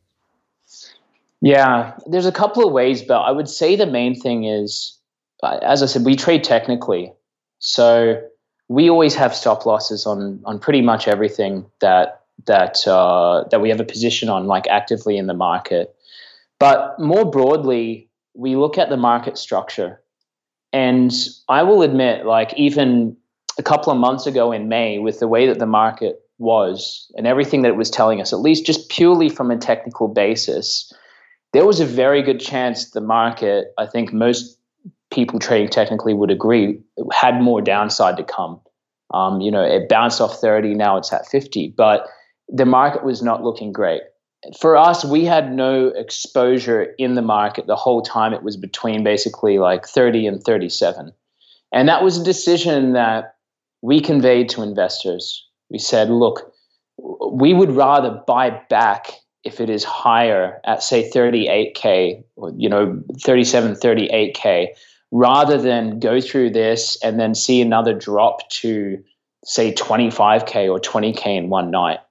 Yeah, there's a couple of ways, but I would say the main thing is, as I said, we trade technically. So we always have stop losses on pretty much everything that we have a position on, like actively in the market. But more broadly, we look at the market structure. And I will admit, like even a couple of months ago in May, with the way that the market was and everything that it was telling us, at least just purely from a technical basis, there was a very good chance the market, I think most people trading technically would agree, had more downside to come. It bounced off 30, now it's at 50, but the market was not looking great. For us, we had no exposure in the market the whole time. It was between basically like 30 and 37. And that was a decision that we conveyed to investors. We said, look, we would rather buy back if it is higher at say 38K or 37, 38K, rather than go through this and then see another drop to say 25K or 20K in one night.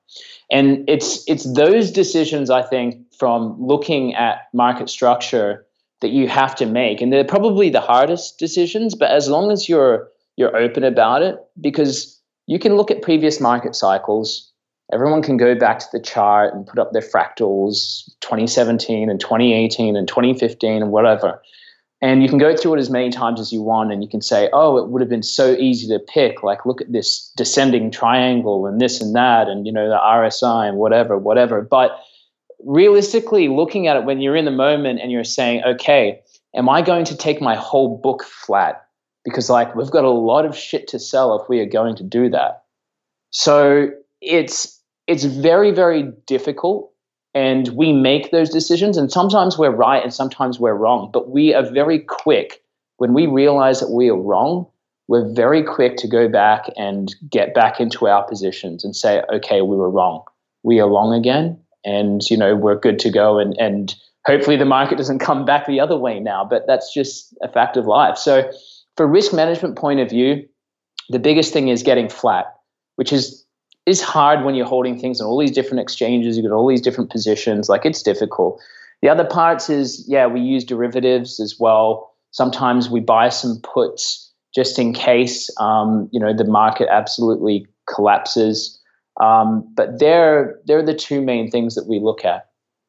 And it's those decisions, I think, from looking at market structure that you have to make. And they're probably the hardest decisions, but as long as you're open about it, because you can look at previous market cycles. Everyone can go back to the chart and put up their fractals, 2017 and 2018 and 2015 and whatever. And you can go through it as many times as you want, and you can say, oh, it would have been so easy to pick, like, look at this descending triangle and this and that, and, you know, the RSI and whatever. But realistically, looking at it when you're in the moment and you're saying, okay, am I going to take my whole book flat? Because, like, we've got a lot of shit to sell if we are going to do that. So it's very, very difficult. And we make those decisions, and sometimes we're right and sometimes we're wrong. But we are very quick, when we realize that we are wrong, we're very quick to go back and get back into our positions and say, okay, we were wrong. We are wrong again. And, you know, we're good to go. And hopefully the market doesn't come back the other way now, but that's just a fact of life. So for risk management point of view, the biggest thing is getting flat, which is hard when you're holding things on all these different exchanges. You've got all these different positions. Like, it's difficult. The other parts is, we use derivatives as well. Sometimes we buy some puts just in case, the market absolutely collapses. But they're the two main things that we look at.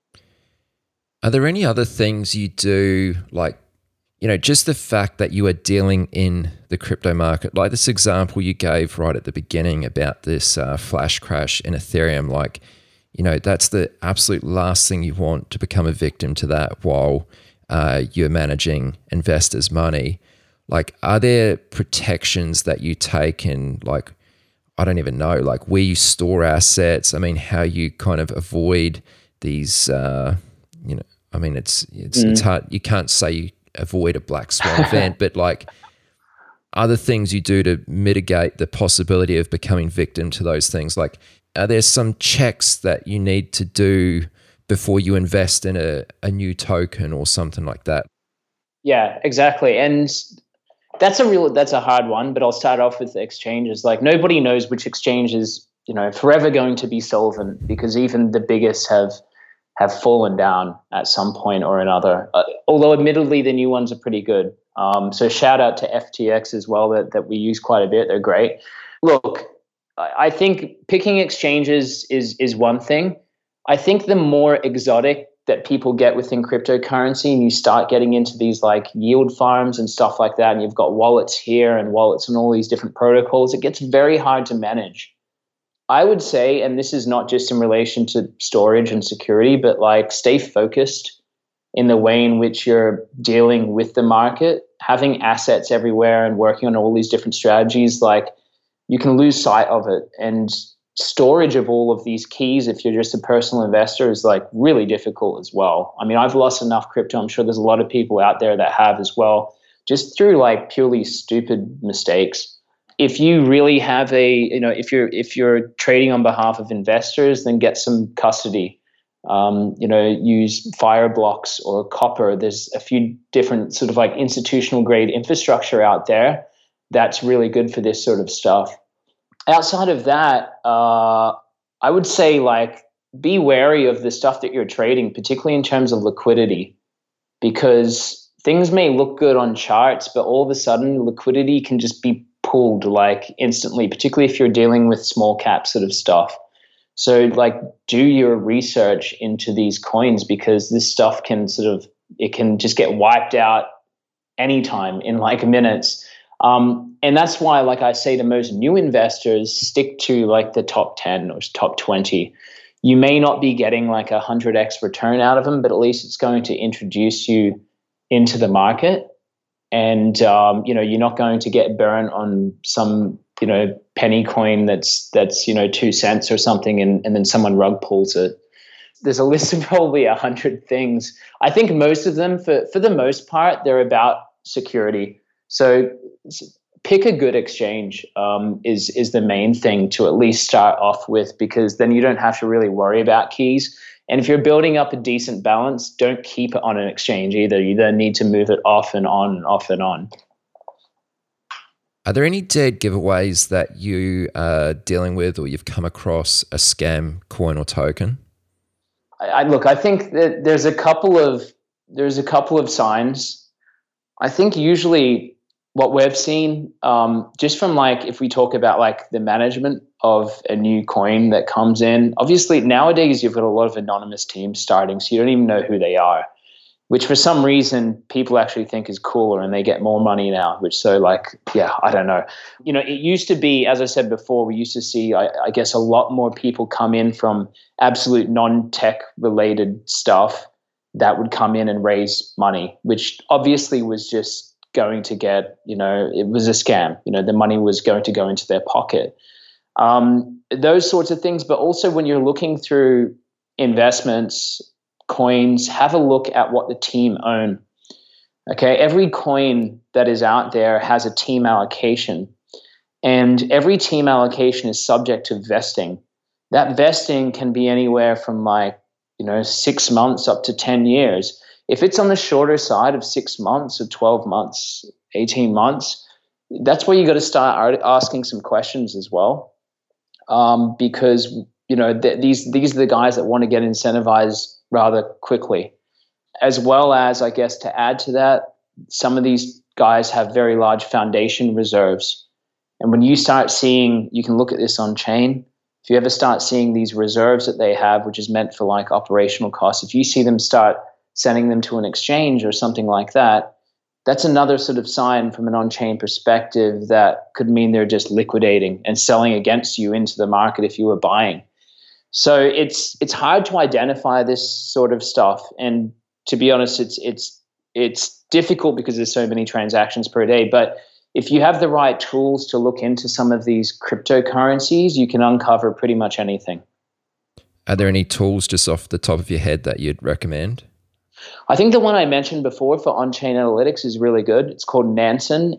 Are there any other things you do, like, you know, just the fact that you are dealing in the crypto market, like this example you gave right at the beginning about this flash crash in Ethereum, like, you know, that's the absolute last thing you want, to become a victim to that while you're managing investors' money. Like, are there protections that you take in, like, I don't even know, like where you store assets? I mean, how you kind of avoid these, I mean, it's hard. You can't say you avoid a black swan event, but like other things you do to mitigate the possibility of becoming victim to those things. Like, are there some checks that you need to do before you invest in a new token or something like that? Yeah, exactly. And that's a hard one, but I'll start off with the exchanges. Like, nobody knows which exchange is, you know, forever going to be solvent, because even the biggest have fallen down at some point or another. Although admittedly the new ones are pretty good. So shout out to FTX as well, that we use quite a bit. They're great. Look, I think picking exchanges is one thing. I think the more exotic that people get within cryptocurrency, and you start getting into these like yield farms and stuff like that, and you've got wallets here and wallets and all these different protocols, it gets very hard to manage. I would say, and this is not just in relation to storage and security, but like, stay focused in the way in which you're dealing with the market. Having assets everywhere and working on all these different strategies, like, you can lose sight of it. And storage of all of these keys, if you're just a personal investor, is like really difficult as well. I mean, I've lost enough crypto. I'm sure there's a lot of people out there that have as well, just through like purely stupid mistakes. If you really have if you're trading on behalf of investors, then get some custody. Use Fireblocks or Copper. There's a few different sort of like institutional grade infrastructure out there that's really good for this sort of stuff. Outside of that, I would say, like, be wary of the stuff that you're trading, particularly in terms of liquidity, because things may look good on charts, but all of a sudden liquidity can just be pulled like instantly, particularly if you're dealing with small cap sort of stuff. So like, do your research into these coins, because this stuff can it can just get wiped out anytime in like minutes. And that's why, like I say to most new investors, stick to like the top 10 or top 20. You may not be getting like 100x return out of them, but at least it's going to introduce you into the market. And, you're not going to get burned on some, penny coin that's 2 cents or something, and then someone rug pulls it. There's a list of probably 100 things. I think most of them, for the most part, they're about security. So pick a good exchange is the main thing to at least start off with, because then you don't have to really worry about keys. And if you're building up a decent balance, don't keep it on an exchange either. You then need to move it off and on and off and on. Are there any dead giveaways that you are dealing with or you've come across a scam coin or token? I think that there's a couple of signs. I think usually what we've seen, just from like, if we talk about like the management of a new coin that comes in, obviously nowadays you've got a lot of anonymous teams starting, so you don't even know who they are, which for some reason people actually think is cooler and they get more money now, which so like, yeah, I don't know. You know, it used to be, as I said before, we used to see, I guess, a lot more people come in from absolute non-tech related stuff that would come in and raise money, which obviously was just going to get, you know, it was a scam. You know, the money was going to go into their pocket. Those sorts of things. But also when you're looking through investments, coins, have a look at what the team own. Okay, every coin that is out there has a team allocation, and every team allocation is subject to vesting. That vesting can be anywhere from like, 6 months up to 10 years. If it's on the shorter side of 6 months or 12 months, 18 months, that's where you got to start asking some questions as well, because these are the guys that want to get incentivized rather quickly. As well as, I guess, to add to that, some of these guys have very large foundation reserves. And when you start seeing, you can look at this on chain, if you ever start seeing these reserves that they have, which is meant for like operational costs, if you see them start sending them to an exchange or something like that, that's another sort of sign from an on-chain perspective that could mean they're just liquidating and selling against you into the market if you were buying. So it's hard to identify this sort of stuff, and to be honest, it's difficult because there's so many transactions per day. But if you have the right tools to look into some of these cryptocurrencies, you can uncover pretty much anything. Are there any tools just off the top of your head that you'd recommend? I think the one I mentioned before for on-chain analytics is really good. It's called Nansen,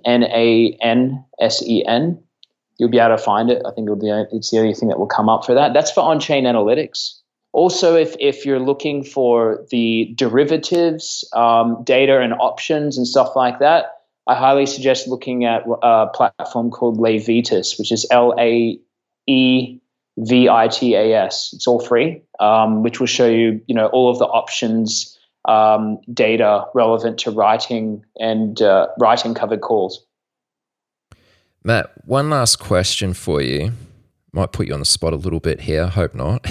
Nansen. You'll be able to find it. I think it's the only thing that will come up for that. That's for on-chain analytics. Also, if you're looking for the derivatives, data and options and stuff like that, I highly suggest looking at a platform called Levitas, which is Levitas. It's all free, which will show you, all of the options, data relevant to writing and writing covered calls. Matt, one last question for you. Might put you on the spot a little bit here. Hope not.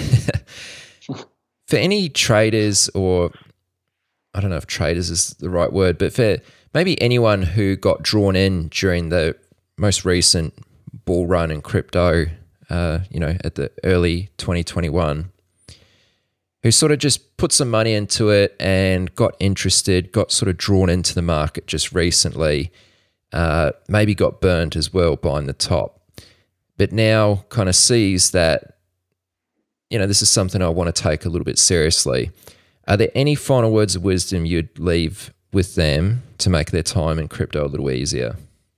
For any traders, or I don't know if traders is the right word, but for maybe anyone who got drawn in during the most recent bull run in crypto, at the early 2021, who sort of just put some money into it and got interested, got sort of drawn into the market just recently, maybe got burnt as well buying the top, but now kind of sees that, this is something I want to take a little bit seriously. Are there any final words of wisdom you'd leave with them to make their time in crypto a little easier?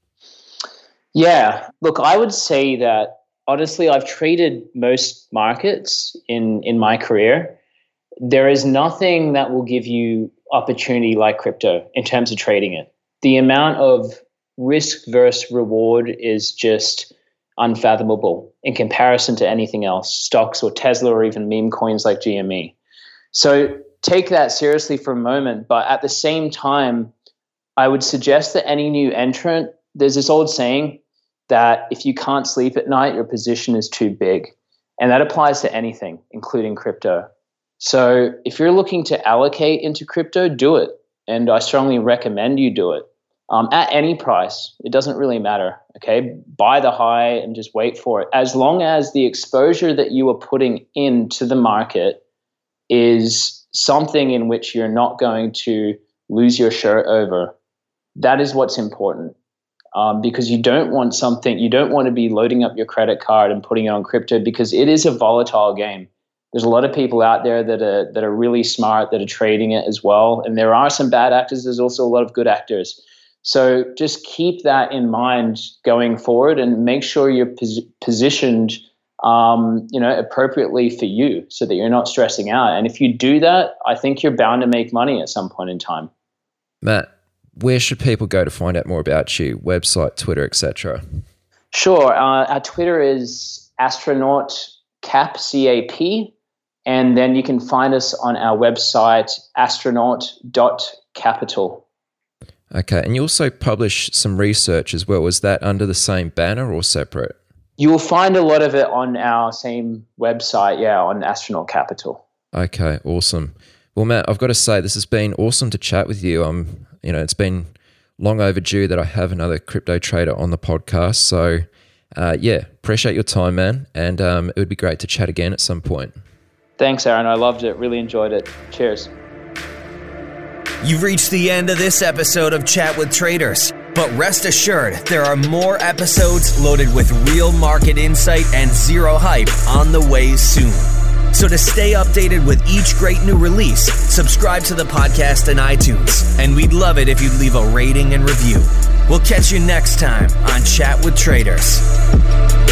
Yeah, look, I would say that honestly, I've traded most markets in my career. There is nothing that will give you opportunity like crypto in terms of trading it. The amount of risk versus reward is just unfathomable in comparison to anything else, stocks or Tesla or even meme coins like GME. So take that seriously for a moment. But at the same time, I would suggest that any new entrant, there's this old saying that if you can't sleep at night, your position is too big. And that applies to anything, including crypto. So if you're looking to allocate into crypto, do it. And I strongly recommend you do it. At any price, it doesn't really matter, okay? Buy the high and just wait for it. As long as the exposure that you are putting into the market is something in which you're not going to lose your shirt over, that is what's important. Because you don't want to be loading up your credit card and putting it on crypto, because it is a volatile game. There's a lot of people out there that are really smart, that are trading it as well. And there are some bad actors. There's also a lot of good actors. So just keep that in mind going forward and make sure you're positioned, appropriately for you so that you're not stressing out. And if you do that, I think you're bound to make money at some point in time. Matt, where should people go to find out more about you? Website, Twitter, etc. Sure. Our Twitter is astronautcap, CAP. And then you can find us on our website, astronaut.capital. Okay. And you also publish some research as well. Was that under the same banner or separate? You will find a lot of it on our same website, on Astronaut Capital. Okay, awesome. Well, Matt, I've got to say, this has been awesome to chat with you. It's been long overdue that I have another crypto trader on the podcast. So, appreciate your time, man. And it would be great to chat again at some point. Thanks, Aaron. I loved it. Really enjoyed it. Cheers. You've reached the end of this episode of Chat with Traders. But rest assured, there are more episodes loaded with real market insight and zero hype on the way soon. So to stay updated with each great new release, subscribe to the podcast in iTunes. And we'd love it if you'd leave a rating and review. We'll catch you next time on Chat with Traders.